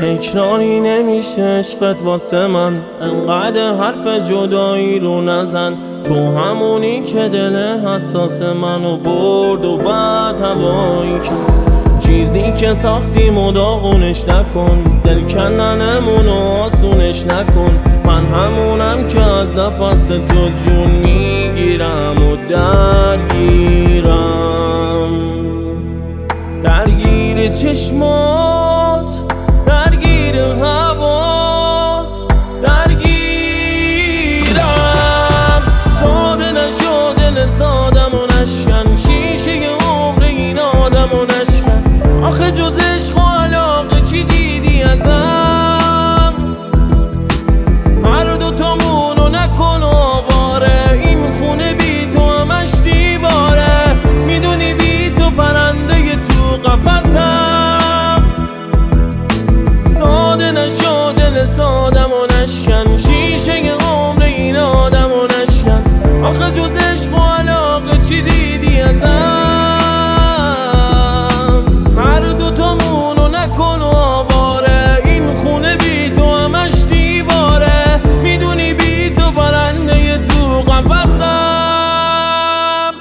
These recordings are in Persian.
تکراری نمیشه عشقت واسه من، انقدر حرف جدایی رو نزن. تو همونی که دل حساس منو برد و بعد هوایی کرد. چیزی که ساختیم و داغونش نکن، دل کننمون و آسونش نکن. من همونم که از نفس تو جون میگیرم و درگیرم، درگیر چشمات، درگیر هوات، درگیرم. ساده نشو دل سادم و نشکن، شیشه عمر این آدم و نشکن. آخه جز عشق و علاقه چی دیدی ازم؟ هر دوتامونو نکن آواره، این خونه بی تو همش دیواره. میدونی بی تو پرنده تو قفسم. ساده نشو دل سادم و نشکن، شیشه عمر این آدم و نشکن. آخه جز عشق و علاقه چی دیدی ازم؟ هر دوتامونو نکن آواره، این خونه بی تو همش دیواره. میدونی بی تو پرنده تو قفسم.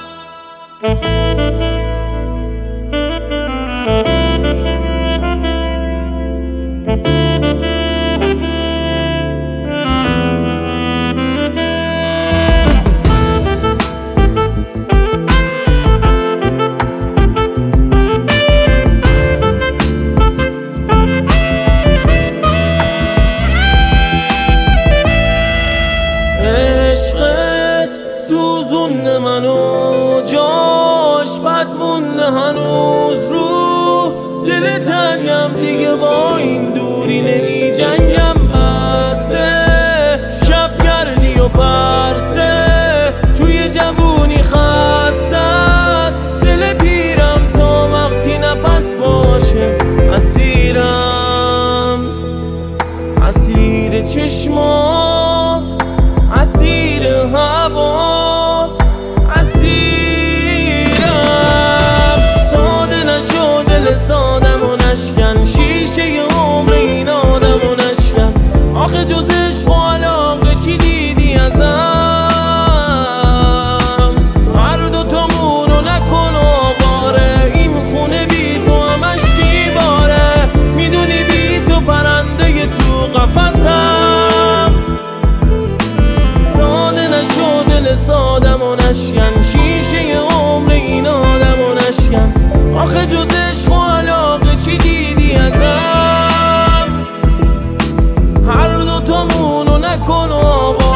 سوزونده منو، جاش بد مونده هنوز رو دل تنگم. دیگه با این دوری نمی جنگم. بسه شب گردی و پرسه، توی جوونی خسته است دل پیرم. تا وقتی نفس باشه اسیرم، اسیر چشمات، اسیر هوات، اسیرم. ساده نشو دل سادم و نشکن، شیشه عمر این آدم و نشکن. آخه جز عشق و علاقه چی دیدی ازم؟ هر دوتامونو نکن آواره، این خونه بی تو همش دیواره. میدونی بی تو پرنده تو قفسم. سادم و نشکن، شیشه عمر این آدم و نشکن. آخه جز عشق و علاقه چی دیدی ازم؟ هر دوتامونو نکن آوا